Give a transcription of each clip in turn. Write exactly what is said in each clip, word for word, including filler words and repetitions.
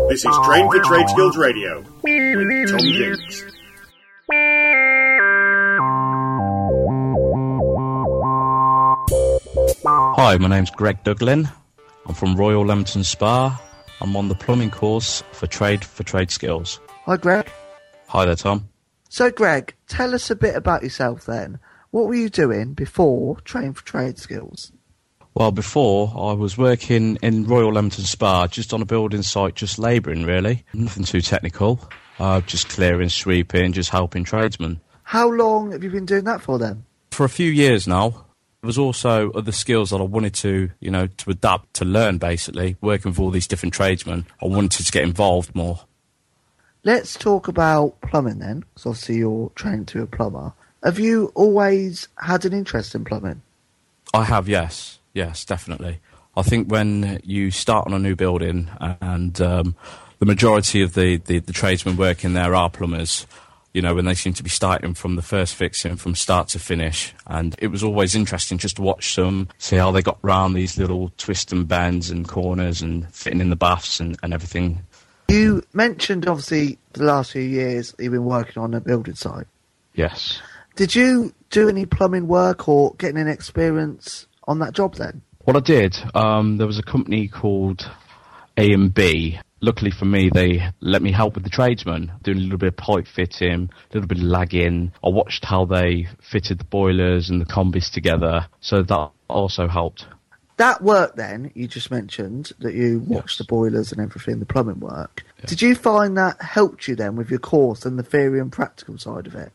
This is Train for Trade Skills Radio with Tom Jinks. Hi, my name's Greg Duglin. I'm from Royal Leamington Spa. I'm on the plumbing course for Trade for Trade Skills. Hi, Greg. Hi there, Tom. So, Greg, tell us a bit about yourself then. What were you doing before Train for Trade Skills? Well, before, I was working in Royal Leamington Spa, just on a building site, just labouring, really. Nothing too technical. Uh, just clearing, sweeping, just helping tradesmen. How long have you been doing that for then? For a few years now. There was also other skills that I wanted to, you know, to adapt, to learn, basically. Working with all these different tradesmen, I wanted to get involved more. Let's talk about plumbing then, because obviously you're trained to be a plumber. Have you always had an interest in plumbing? I have, yes. Yes, definitely. I think when you start on a new building and um, the majority of the, the, the tradesmen working there are plumbers, you know, when they seem to be starting from the first fixing from start to finish. And it was always interesting just to watch them, see how they got round these little twists and bends and corners and fitting in the baths and, and everything. You mentioned, obviously, the last few years you've been working on a building site. Yes. Did you do any plumbing work or get any experience on that job then? What I did, um, there was a company called A and B. Luckily for me, they let me help with the tradesmen, doing a little bit of pipe fitting, a little bit of lagging. I watched how they fitted the boilers and the combis together, so that also helped. That work then, you just mentioned, that you watched yes. the boilers and everything, the plumbing work. Yeah. Did you find that helped you then with your course and the theory and practical side of it?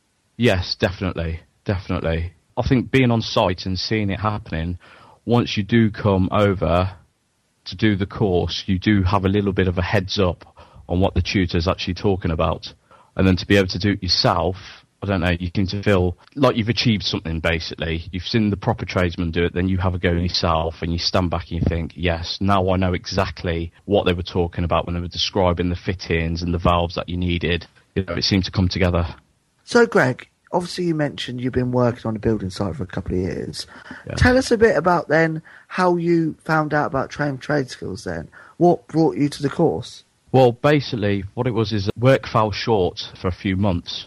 Yes, definitely, definitely. I think being on site and seeing it happening, once you do come over to do the course, you do have a little bit of a heads up on what the tutor's actually talking about. And then to be able to do it yourself, I don't know, you seem to feel like you've achieved something, basically. You've seen the proper tradesman do it, then you have a go yourself, and you stand back and you think, yes, now I know exactly what they were talking about when they were describing the fittings and the valves that you needed. You know, it seemed to come together. So, Greg, obviously you mentioned you've been working on a building site for a couple of years. Yeah. Tell us a bit about then how you found out about Train for Trade Skills then. What brought you to the course? Well, basically, what it was is work fell short for a few months.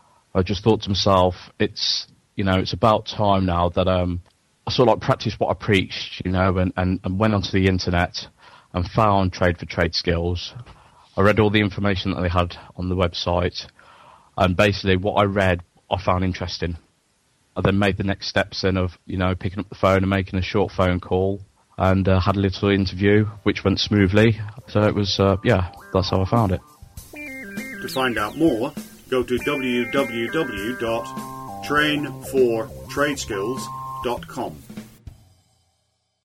I just thought to myself, it's, you know, it's about time now that um, I sort of like practiced what I preached, you know, and, and, and went onto the internet and found Trade for Trade Skills. I read all the information that they had on the website, and basically what I read, I found interesting. I then made the next steps then of, you know, picking up the phone and making a short phone call, and uh, had a little interview, which went smoothly. So it was, uh, yeah, that's how I found it. To find out more, go to w w w dot train for trade skills dot com.